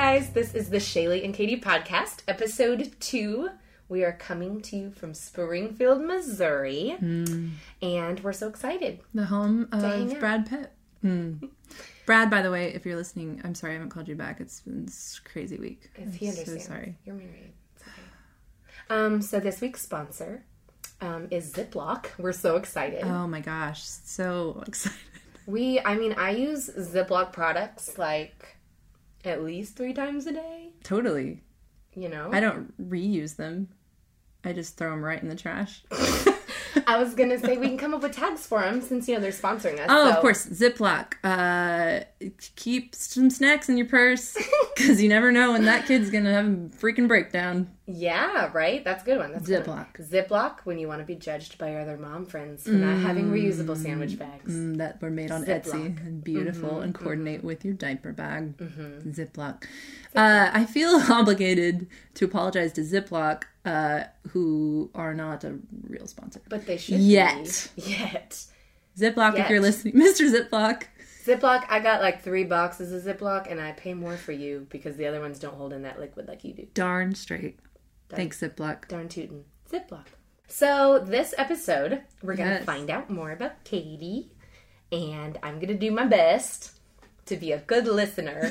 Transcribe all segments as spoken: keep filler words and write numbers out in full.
guys, this is the Shaylee and Katie podcast, episode two. We are coming to you from Springfield, Missouri, mm. and we're so excited. The home of Brad Pitt. Mm. Brad, by the way, if you're listening, I'm sorry I haven't called you back. It's been a crazy week. If he understands. So sorry. You're married. It's okay. Um, so this week's sponsor um, is Ziploc. We're so excited. Oh my gosh, so excited. We, I mean, I use Ziploc products like at least three times a day. Totally. You know? I don't reuse them. I just throw them right in the trash. I was going to say we can come up with tags for them since, you know, they're sponsoring us. Oh, so. Of course. Ziploc. Uh, keep some snacks in your purse because you never know when that kid's going to have a freaking breakdown. Yeah, right? That's a good one. That's Ziploc. Good one. Ziploc when you want to be judged by your other mom friends for mm. not having reusable sandwich bags. Mm, that were made on Ziploc. Etsy and beautiful mm-hmm, and coordinate mm-hmm. with your diaper bag. Mm-hmm. Ziploc. Ziploc. Uh, I feel obligated to apologize to Ziploc, uh, who are not a real sponsor. But they should Yet. be. Yet. Ziploc, Yet. if you're listening. Mister Ziploc. Ziploc, I got like three boxes of Ziploc, and I pay more for you because the other ones don't hold in that liquid like you do. Darn straight. Darn, Thanks, Ziploc. Darn tootin'. Ziploc. So this episode, we're going to yes. find out more about Katie, and I'm going to do my best to be a good listener.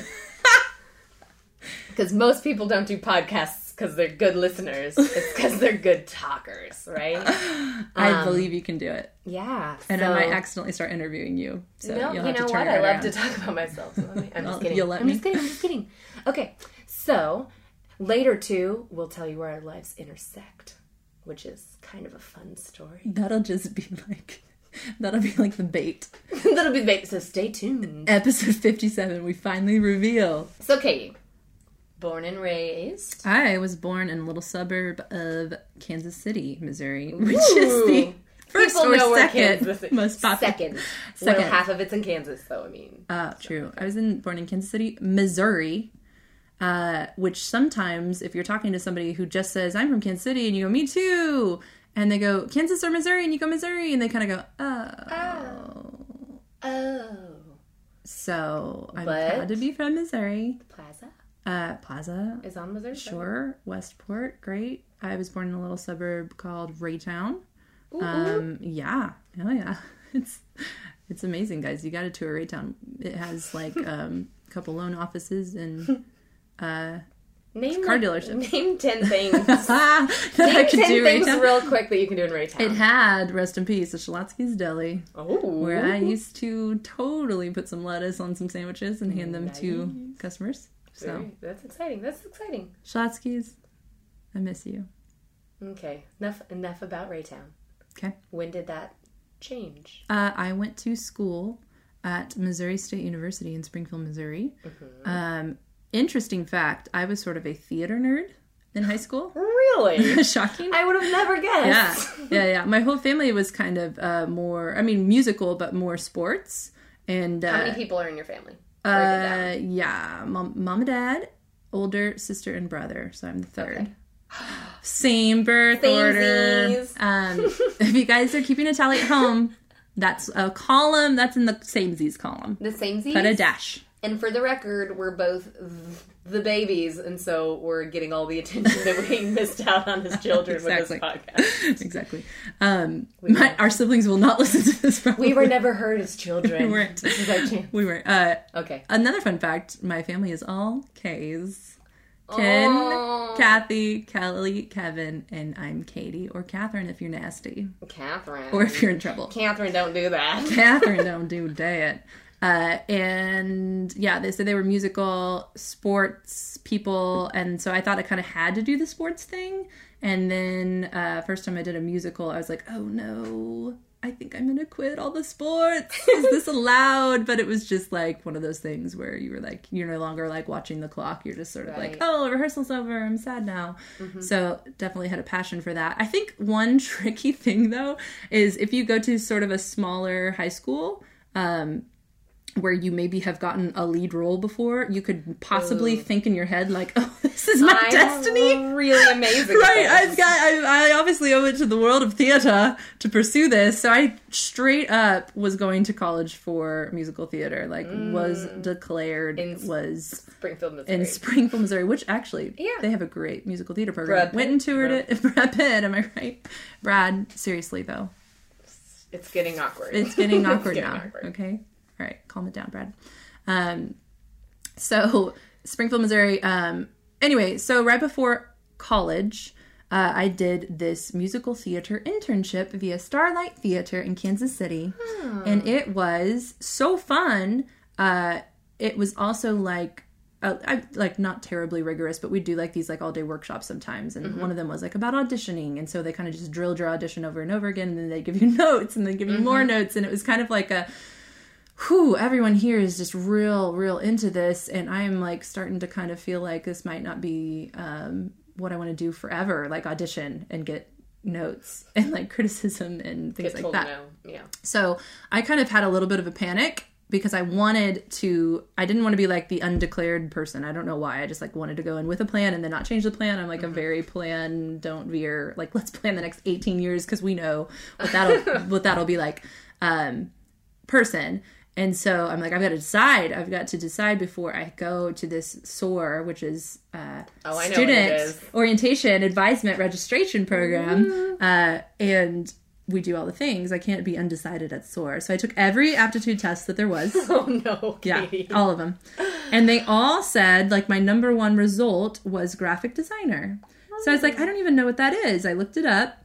Because most people don't do podcasts because they're good listeners. It's because they're good talkers, right? I um, believe you can do it. Yeah. And so, I might accidentally start interviewing you. So no, you'll you have know to turn what? it I love around. to talk about myself. So let me, I'm well, just kidding. You'll let I'm me. just kidding. I'm just kidding. Okay. So later, too, we'll tell you where our lives intersect, which is kind of a fun story. That'll just be like... That'll be like the bait. That'll be the bait. So stay tuned. Episode fifty-seven, we finally reveal. So, Katie, born and raised. I was born in a little suburb of Kansas City, Missouri, which Ooh. is the first People or know where second Kansas, most popular. Second. second. Well, half of it's in Kansas, though, I mean. Uh, true. I was in, born in Kansas City, Missouri, uh, which sometimes, if you're talking to somebody who just says, I'm from Kansas City, and you go, me too, and they go, Kansas or Missouri, and you go, Missouri, and they kind of go, oh. Oh. Oh. So, I'm but proud to be from Missouri. Plaza? Uh, Plaza. Is on Missouri? Sure. Westport. Great. I was born in a little suburb called Raytown. Ooh, um, yeah. Hell yeah. It's, it's amazing, guys. You got to tour Raytown. It has, like, um, a couple loan offices and, uh, Name car like, dealerships. Name ten things. that name I could ten do things Raytown. real quick that you can do in Raytown. It had, rest in peace, the Shalotsky's Deli. Oh. Where I used to totally put some lettuce on some sandwiches and hand them nice. to customers. So Very, that's exciting. That's exciting. Shalotsky's, I miss you. Okay. Enough enough about Raytown. Okay. When did that change? Uh, I went to school at Missouri State University in Springfield, Missouri. Mm-hmm. Um, interesting fact, I was sort of a theater nerd in high school. Really? Shocking. I would have never guessed. Yeah, yeah, yeah. My whole family was kind of uh, more, I mean, musical, but more sports. And uh, how many people are in your family? Uh, yeah, mom, mom and dad, older sister and brother. So I'm the third. Okay. Same birth Samesies. order. Um, if you guys are keeping a tally at home, that's a column. That's in the samesies column. The samesies? Put a dash. And for the record, we're both the babies, and so we're getting all the attention that we missed out on as children exactly. with this podcast. Exactly. Um, my, our siblings will not listen to this. Probably. We were never heard as children. We weren't. This is our chance. We weren't. Uh, okay. Another fun fact, my family is all K's. Ken, oh. Kathy, Kelly, Kevin, and I'm Katie, or Catherine if you're nasty. Catherine. Or if you're in trouble. Catherine, don't do that. Catherine, don't do that. Uh, and yeah, they said they were musical sports people, and so I thought I kind of had to do the sports thing. And then uh, first time I did a musical, I was like, oh no, I think I'm gonna quit all the sports. Is this allowed? But it was just like one of those things where you were like, you're no longer like watching the clock. You're just sort of right. like, oh, rehearsal's over. I'm sad now. Mm-hmm. So definitely had a passion for that. I think one tricky thing though is if you go to sort of a smaller high school, um, where you maybe have gotten a lead role before, you could possibly Ooh. think in your head like, oh, this is my I'm destiny. Really amazing. Right. I've got, I, I obviously owe it to the world of theater to pursue this. So I straight up was going to college for musical theater, like mm. was declared, in was Springfield, Missouri. In Springfield, Missouri, which actually, yeah. they have a great musical theater program. Brad Went and toured no. it. Brad Pitt, am I right? Brad, seriously though. It's getting awkward. It's getting awkward it's getting now. Awkward. Okay. All right, calm it down, Brad. Um, so Springfield, Missouri. Um, anyway, so right before college, uh, I did this musical theater internship via Starlight Theater in Kansas City, hmm. and it was so fun. Uh, it was also like, uh, I, like not terribly rigorous, but we do like these like all day workshops sometimes, and mm-hmm. one of them was like about auditioning, and so they kind of just drilled your audition over and over again, and then they give you notes, and they give you mm-hmm. more notes, and it was kind of like a whew, everyone here is just real, real into this, and I'm like starting to kind of feel like this might not be um, what I want to do forever, like audition and get notes and like criticism and things get like that. No. Yeah. So I kind of had a little bit of a panic because I wanted to, I didn't want to be like the undeclared person. I don't know why. I just like wanted to go in with a plan and then not change the plan. I'm like mm-hmm. a very plan, don't veer, like let's plan the next eighteen years because we know what that'll, what that'll be like um, person. And so I'm like, I've got to decide. I've got to decide before I go to this S O A R, which is uh, oh, I know Student what it is. Orientation Advisement Registration Program. Mm-hmm. Uh, and we do all the things. I can't be undecided at S O A R. So I took every aptitude test that there was. Oh, no, Katie. Yeah, all of them. And they all said, like, my number one result was graphic designer. Oh. So I was like, I don't even know what that is. I looked it up.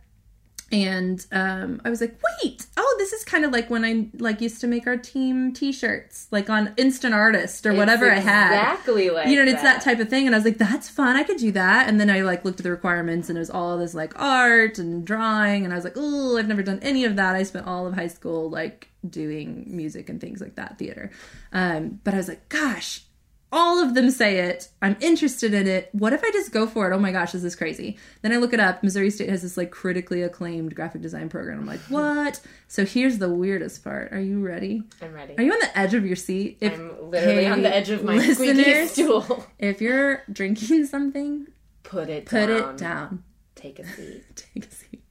And um, I was like, wait, oh, this is kind of like when I like used to make our team t-shirts, like on Instant Artist or it's whatever exactly I had. Exactly like You know, and that. it's that type of thing. And I was like, that's fun. I could do that. And then I like looked at the requirements and it was all this like art and drawing. And I was like, oh, I've never done any of that. I spent all of high school like doing music and things like that, theater. Um, but I was like, gosh, all of them say it. I'm interested in it. What if I just go for it? Oh my gosh, this is crazy. Then I look it up. Missouri State has this like critically acclaimed graphic design program. I'm like, what? So here's the weirdest part. Are you ready? I'm ready. Are you on the edge of your seat? If, I'm literally hey, on the edge of my squeaky stool. If you're drinking something, put it put down. it down. Take a seat. Take a seat.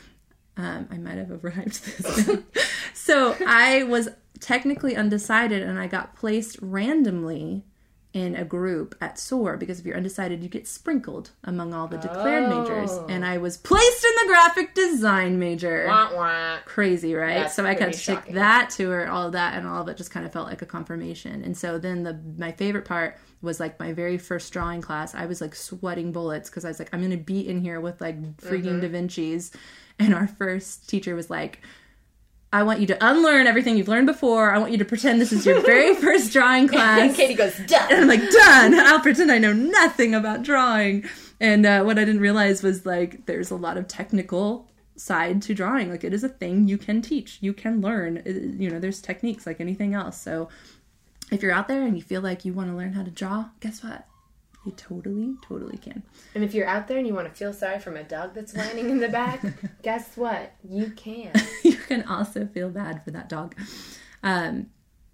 Um, I might have overhyped this. So I was technically undecided and I got placed randomly in a group at S O A R, because if you're undecided, you get sprinkled among all the declared oh. majors. And I was placed in the graphic design major. Wah, wah. Crazy, right? That's so I got to shocking. take that tour, all of that, and all of it just kind of felt like a confirmation. And so then the my favorite part was like my very first drawing class. I was like sweating bullets because I was like, I'm going to be in here with like freaking mm-hmm. Da Vinci's. And our first teacher was like, I want you to unlearn everything you've learned before. I want you to pretend this is your very first drawing class. And Katie goes, done. And I'm like, done. I'll pretend I know nothing about drawing. And uh, what I didn't realize was, like, there's a lot of technical side to drawing. Like, it is a thing you can teach. You can learn. It, you know, there's techniques like anything else. So if you're out there and you feel like you want to learn how to draw, guess what? You totally, totally can. And if you're out there and you want to feel sorry for my dog that's whining in the back, guess what? You can. You can also feel bad for that dog. Um,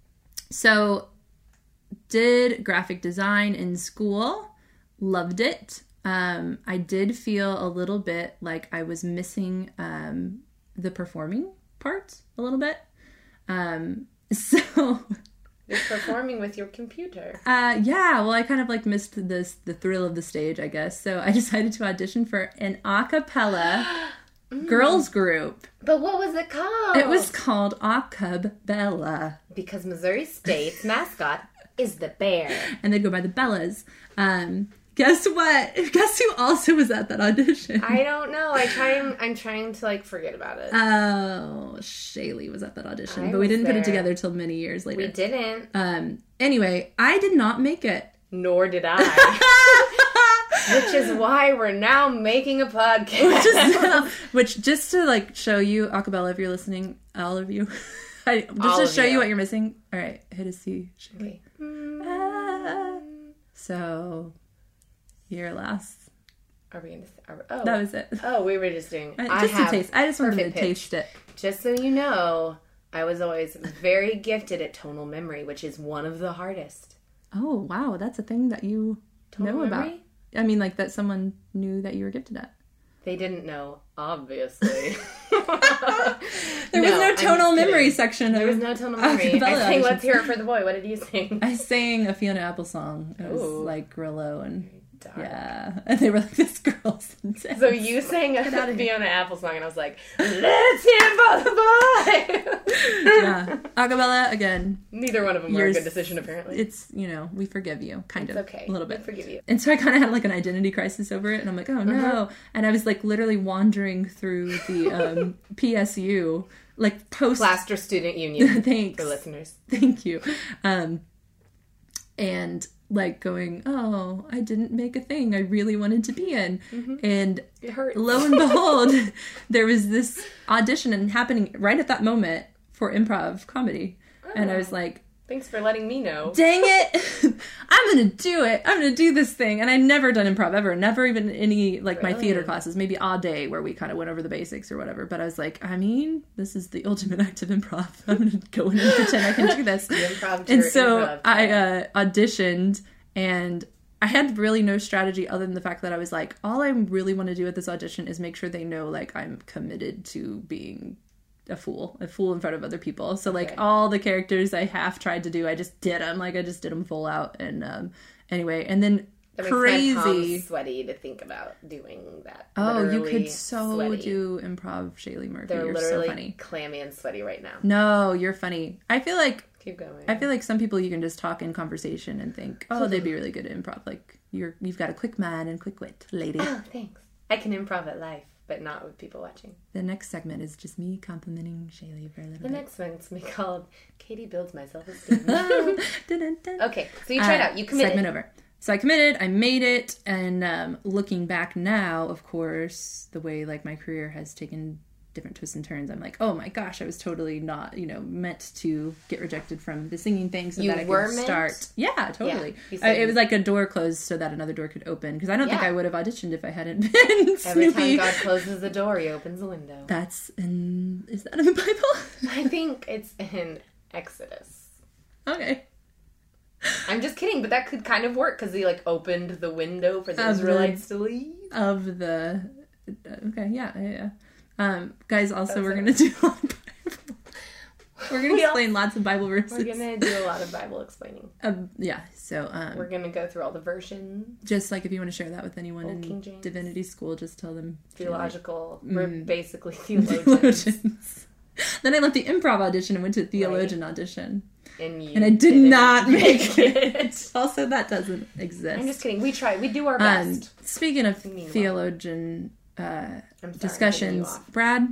so, did graphic design in school. Loved it. Um, I did feel a little bit like I was missing um, the performing part a little bit. Um, so... You're performing with your computer. Uh, yeah, well, I kind of like missed this the thrill of the stage, I guess. So I decided to audition for an a cappella mm. girls group. But what was it called? It was called Acapella. Because Missouri State's mascot is the bear. And they'd go by the Bellas. Um, guess what? Guess who also was at that audition? I don't know. I try and, I'm trying to, like, forget about it. Oh, Shaylee was at that audition. I but we didn't there. put it together till many years later. We didn't. Um. Anyway, I did not make it. Nor did I. Which is why we're now making a podcast. Which, is, which just to, like, show you, acapella, if you're listening, all of you. I, just all to show you. you what you're missing. All right, hit a C. Okay. Ah. So... Your last. Are we going to... Are, oh. That was it. Oh, we were just doing... I, just I to taste. I just wanted to pitch. taste it. Just so you know, I was always very gifted at tonal memory, which is one of the hardest. Oh, wow. That's a thing that you Tonal know memory? about. I mean, like that someone knew that you were gifted at. They didn't know, obviously. There was No, no I'm tonal just memory kidding. section. There of was no tonal memory. acapella I sang auditions. Let's Hear It for the Boy. What did you sing? I sang a Fiona Apple song. It was Ooh. like Grillo and Dark. yeah, and they were like this girl's intense. So you sang a outta here. Fiona Apple song, and I was like, "Let's hear it for the boy." Yeah, acapella again. Neither one of them were a Yours- good decision, apparently. It's you know we forgive you, kind It's of okay. a little We bit. forgive you. And so I kind of had like an identity crisis over it, and I'm like, oh no. Uh-huh. And I was like literally wandering through the um, P S U, like post. Plaster Student Union Thanks. for listeners. Thank you. Um, and like going, oh, I didn't make a thing I really wanted to be in. Mm-hmm. And It hurts. lo and behold, there was this audition and happening right at that moment for improv comedy. And I was like, Thanks for letting me know. dang it, I'm gonna do it. I'm gonna do this thing. And I'd never done improv ever. Never even any, like, my Really? theater classes. Maybe Odd Day where we kind of went over the basics or whatever. But I was like, I mean, this is the ultimate act of improv. I'm gonna go in and pretend I can do this. Improv to And your so improv. I uh, auditioned, and I had really no strategy other than the fact that I was like, all I really want to do at this audition is make sure they know, like, I'm committed to being a fool, a fool in front of other people. So, like, Okay. all the characters I half tried to do, I just did them. Like, I just did them full out. And um, anyway, and then That makes my crazy. palms sweaty to think about doing that. Oh, you Literally could so sweaty. do improv, Shaylee Murphy. They're You're literally so funny. clammy and sweaty right now. No, you're funny. I feel like Keep going. I feel like some people you can just talk in conversation and think, oh, they'd be really good at improv. Like you're, you've got a quick mind and quick wit, lady. Oh, thanks. I can improv at life, but not with people watching. The next segment is just me complimenting Shaylee for a little The bit. next one's gonna be called Katie Builds My Self-Esteem. Dun-dun-dun. Okay, so you tried Uh, out. You committed. Segment over. So I committed. I made it. And um, looking back now, of course, the way like my career has taken different twists and turns, I'm like, oh my gosh, I was totally not, you know, meant to get rejected from the singing thing so You that I were could meant? start. Yeah, totally. you I, said it you- was like a door closed so that another door could open. Because I don't think Yeah. I would have auditioned if I hadn't been Every Snoopy. time God closes a door, He opens a window. That's in. Is that in the Bible? I think it's in Exodus. Okay. I'm just kidding, but that could kind of work because He like opened the window for the Of the- Israelites to leave. Of the. Okay, yeah, yeah, yeah. Um, guys, also, That's we're it. going to do a lot of Bible. We're going We to all- explain lots of Bible verses. We're gonna do a lot of Bible explaining. Um, yeah, so um, We're gonna go through all the versions, just like if you want to share that with anyone Old in King James. divinity school, just tell them. theological. We're Mm. basically Theologians. theologians. Then I left the improv audition and went to the theologian audition. And, you And I did didn't not make it. Also, that doesn't exist. I'm just kidding. We try. We do our Um, best. speaking of Meanwhile. theologian uh, I'm sorry, discussions, I'm Brad,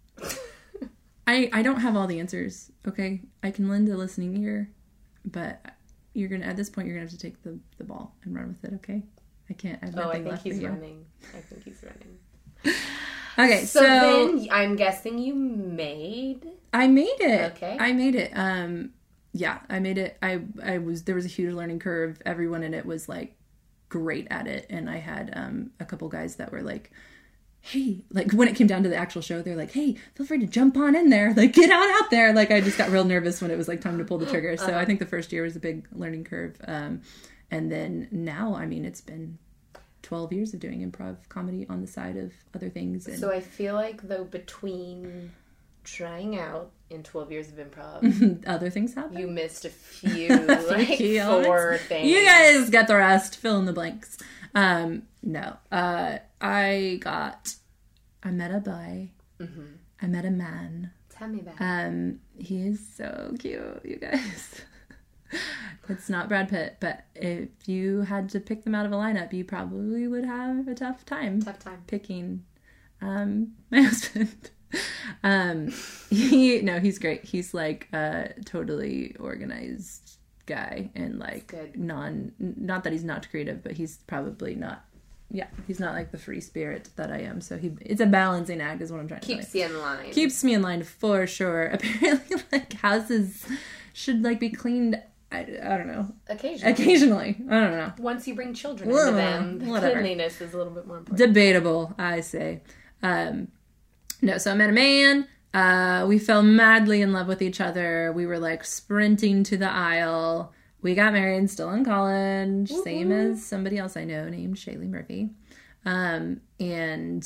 I I don't have all the answers. Okay, I can lend a listening ear, but you're gonna at this point you're gonna have to take the, the ball and run with it. Okay, I can't. I have Oh, I nothing think left he's for you. running. I think he's running. Okay, So, so, then I'm guessing you made. I made it. Okay. I made it. Um, yeah, I made it. I I was there was a huge learning curve. Everyone in it was like great at it, and I had um a couple guys that were like, hey, like when it came down to the actual show, they're like, hey, feel free to jump on in there, like get on out there. Like I just got real nervous when it was like time to pull the trigger. So I think the first year was a big learning curve. Um, and then now, I mean, it's been twelve years of doing improv comedy on the side of other things. And So I feel like though between trying out in twelve years of improv, other things happen. you missed a few like key four elements. things. You guys get the rest. Fill in the blanks. Um, no. Uh, I got. I met a boy. Mm-hmm. I met a man. Tell me about it. Um, he is so cute, you guys. It's not Brad Pitt, but if you had to pick them out of a lineup, you probably would have a tough time Tough time. picking um, my husband. um, he no, he's great. He's like a totally organized guy and like Good. non. Not that he's not creative, but he's probably not. Yeah, he's not like the free spirit that I am. So he, it's a balancing act, is what I'm trying to say. Keeps you in line. Keeps me in line for sure. Apparently, like houses should like be cleaned. I, I don't know. Occasionally. Occasionally, I don't know. Once you bring children Well, into them, the whatever. cleanliness is a little bit more important. Debatable, I say. Um, no, so I met a man. Uh, we fell madly in love with each other. We were like sprinting to the aisle. We got married still in college, Woo-hoo. Same as somebody else I know named Shaylee Murphy. Um, and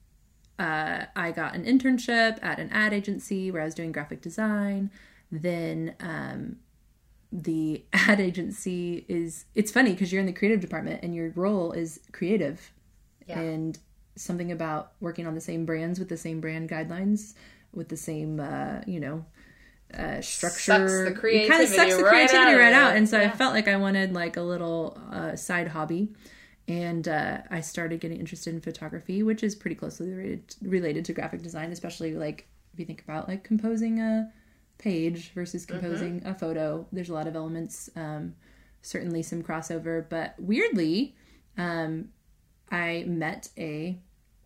uh, I got an internship at an ad agency where I was doing graphic design. Then um, the ad agency is, it's funny because you're in the creative department and your role is creative. Yeah. And something about working on the same brands with the same brand guidelines, with the same, uh, you know, uh, structure. Sucks the creativity, it kind of sucks the creativity right out. Right out. And so yeah. I felt like I wanted like a little uh, side hobby. And uh, I started getting interested in photography, which is pretty closely related, related to graphic design, especially like if you think about like composing a page versus composing mm-hmm. a photo. There's a lot of elements, um, certainly some crossover. But weirdly, um, I met a...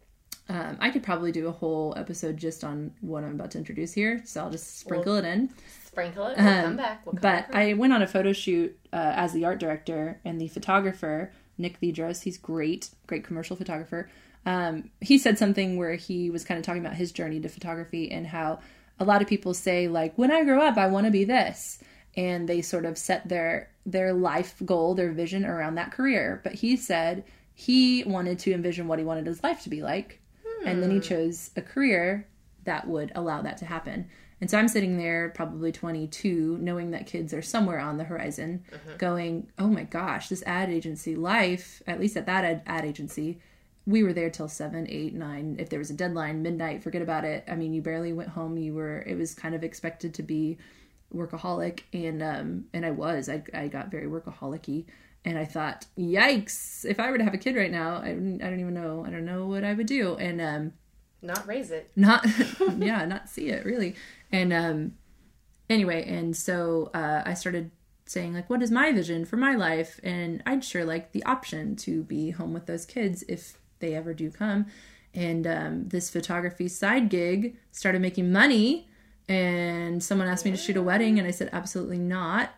Um, I could probably do a whole episode just on what I'm about to introduce here, so I'll just sprinkle we'll it in. Sprinkle it. We'll um, come back. We'll come but back I went on a photo shoot uh, as the art director, and the photographer, Nick Vidros, he's great, great commercial photographer. Um, he said something where he was kind of talking about his journey to photography and how a lot of people say, like, when I grow up, I want to be this. And they sort of set their their life goal, their vision around that career. But he said he wanted to envision what he wanted his life to be like. And then he chose a career that would allow that to happen. And so I'm sitting there, probably twenty-two, knowing that kids are somewhere on the horizon, uh-huh. going, oh my gosh, this ad agency life, at least at that ad, ad agency, we were there till seven, eight, nine. If there was a deadline, midnight, forget about it. I mean, you barely went home. You were, it was kind of expected to be workaholic. And, um, and I was, I, I got very workaholic-y. And I thought, yikes, if I were to have a kid right now, I don't, I don't even know. I don't know what I would do. And, um, not raise it. Not, yeah, not see it really. And, um, anyway, and so, uh, I started saying like, what is my vision for my life? And I'd sure like the option to be home with those kids if they ever do come. And, um, this photography side gig started making money, and someone asked me to shoot a wedding, and I said, absolutely not.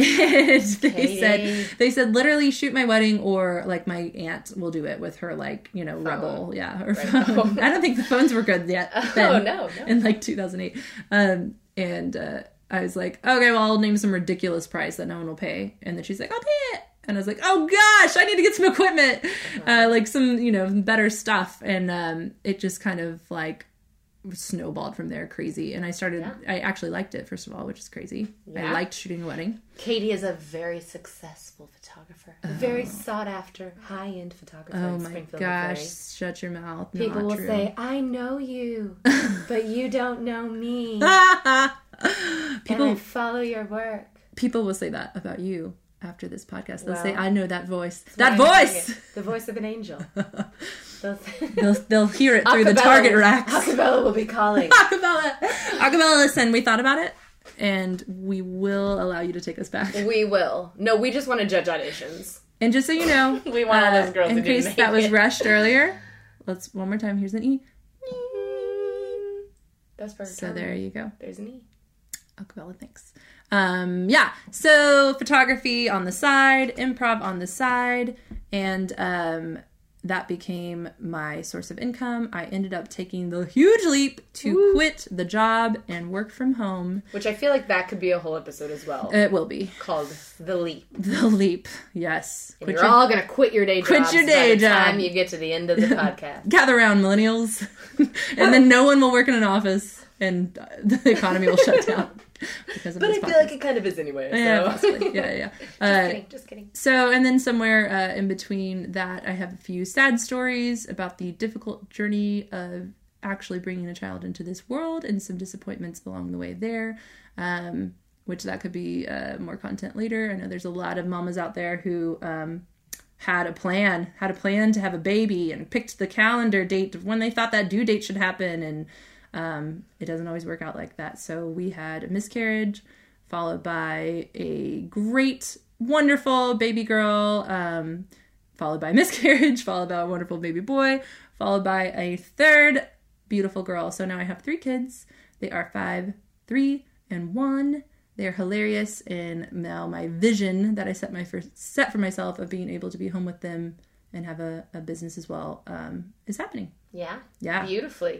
And they Katie. said, they said, literally shoot my wedding, or like my aunt will do it with her, like, you know, phone. Rebel. Yeah. Her right. phone. I don't think the phones were good yet. Then, oh, no, no. In like two thousand eight. Um, and, uh, I was like, okay, well, I'll name some ridiculous price that no one will pay. And then she's like, I'll pay it. And I was like, oh gosh, I need to get some equipment, uh-huh. uh, like some, you know, better stuff. And, um, it just kind of like snowballed from there, crazy. And I started, yeah. I actually liked it, first of all, which is crazy. Yeah. I liked shooting a wedding. Katie is a very successful photographer. Oh. A very sought after, high-end photographer. Oh my gosh, shut your mouth. People Not will true. say, I know you, but you don't know me. People, and I follow your work. People will say that about you after this podcast. They'll well, say, I know that voice. That voice! The voice of an angel. They'll, they'll, they'll hear it through Acapella, the target racks. Acapella will be calling. Acapella. Acapella, listen, we thought about it, and we will allow you to take us back. We will. No, we just want to judge auditions. And just so you know, we want all those girls uh, to in case make that was it. rushed earlier, let's, one more time, here's an E. That's for So there you go. There's an E. Acapella, thanks. Um, yeah, so photography on the side, improv on the side, and um, that became my source of income. I ended up taking the huge leap to Woo. quit the job and work from home. Which I feel like that could be a whole episode as well. It will be. Called The Leap. The Leap, yes. And quit you're your, all going to quit your day job. Quit your day by the job. time you get to the end of the podcast. Gather around, millennials. And then no one will work in an office, and the economy will shut down. Because of but this I podcast. feel like it kind of is anyway. So. Yeah, possibly. yeah, yeah. just uh, kidding, just kidding. So, and then somewhere uh, in between that, I have a few sad stories about the difficult journey of actually bringing a child into this world, and some disappointments along the way there, um, which that could be uh, more content later. I know there's a lot of mamas out there who um, had a plan, had a plan to have a baby, and picked the calendar date of when they thought that due date should happen, and Um, it doesn't always work out like that. So we had a miscarriage, followed by a great, wonderful baby girl, um, followed by a miscarriage, followed by a wonderful baby boy, followed by a third beautiful girl. So now I have three kids. They are five, three, and one. They're hilarious. And now my vision that I set my first set for myself of being able to be home with them and have a, a business as well, um, is happening. Yeah. Yeah. Beautifully.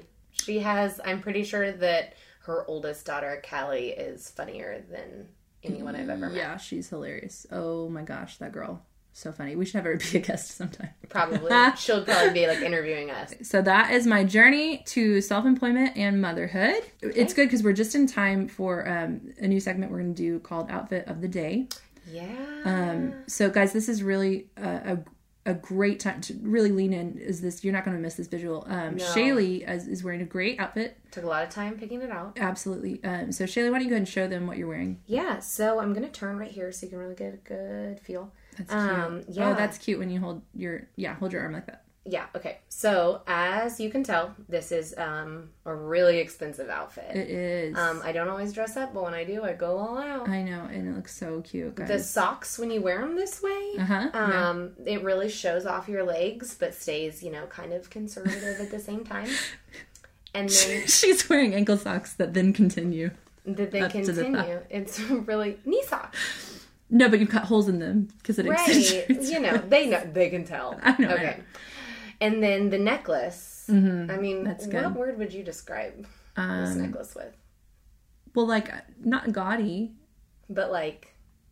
She has, I'm pretty sure that her oldest daughter, Callie, is funnier than anyone I've ever met. Yeah, she's hilarious. Oh my gosh, that girl. So funny. We should have her be a guest sometime. Probably. She'll probably be like interviewing us. So that is my journey to self-employment and motherhood. Okay. It's good because we're just in time for um, a new segment we're going to do called Outfit of the Day. Yeah. Um, so guys, this is really a, a a great time to really lean in. Is this, you're not going to miss this visual. Um, No. Shaylee is, is wearing a great outfit. Took a lot of time picking it out. Absolutely. Um, so Shaylee, why don't you go ahead and show them what you're wearing? Yeah, so I'm going to turn right here so you can really get a good feel. That's Um, cute. yeah. Oh, that's cute when you hold your, yeah, hold your arm like that. Yeah, okay. So, as you can tell, this is um, a really expensive outfit. It is. Um, I don't always dress up, but when I do, I go all out. I know, and it looks so cute, guys. The socks, when you wear them this way, Uh-huh, yeah. um, it really shows off your legs, but stays, you know, kind of conservative at the same time. And then She's wearing ankle socks that then continue. that they up to the continue. It's really knee socks. No, but you've got holes in them because it Right. accentuates. You know, they know, they can tell. I know, I Okay. know. And then the necklace. Mhm, I mean, that's what good. word would you describe this Um, necklace with? well, like, not gaudy. But like,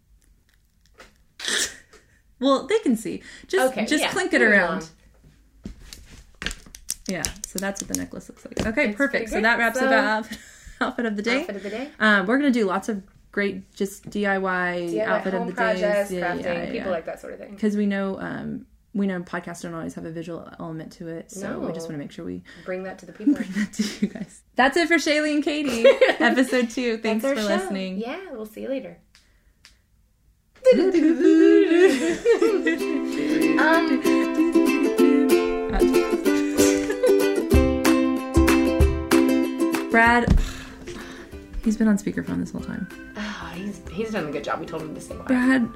Well, they can see. Just, okay, just yeah, clink it moving around. on. Yeah, so that's what the necklace looks like. Okay, It's perfect. pretty So great. that wraps So- up our outfit, outfit of the day. Outfit of the day. Um, we're gonna do lots of great, just D I Y, D I Y outfit home of the projects, days. crafting, people like that sort of thing. Because we know, um, we know podcasts don't always have a visual element to it, so we No. just want to make sure we Bring that to the people. bring that to you guys. That's it for Shaylee and Katie, episode two. Thanks That's for our show. listening. Yeah, we'll see you later. um. Brad, he's been on speakerphone this whole time. Oh, he's he's done a good job. We told him to stay quiet. Brad.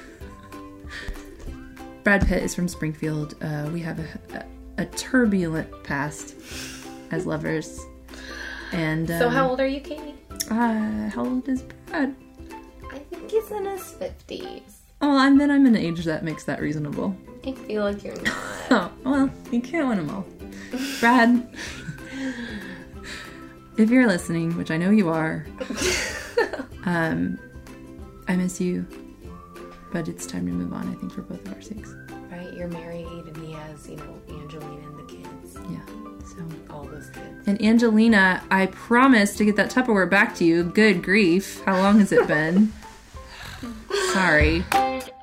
Brad Pitt is from Springfield. Uh, we have a, a, a turbulent past as lovers. And um, So how old are you, Katie? Uh, how old is Brad? I think he's in his fifties. Oh, and then I'm an age that makes that reasonable. I feel like you're not. Oh, well, you can't win them all. Brad, if you're listening, which I know you are, um, I miss you, but it's time to move on, I think, for both of our sakes. Right, you're married, and he has, you know, Angelina and the kids. Yeah, so. All those kids. And Angelina, I promised to get that Tupperware back to you. Good grief. How long has it been? Sorry.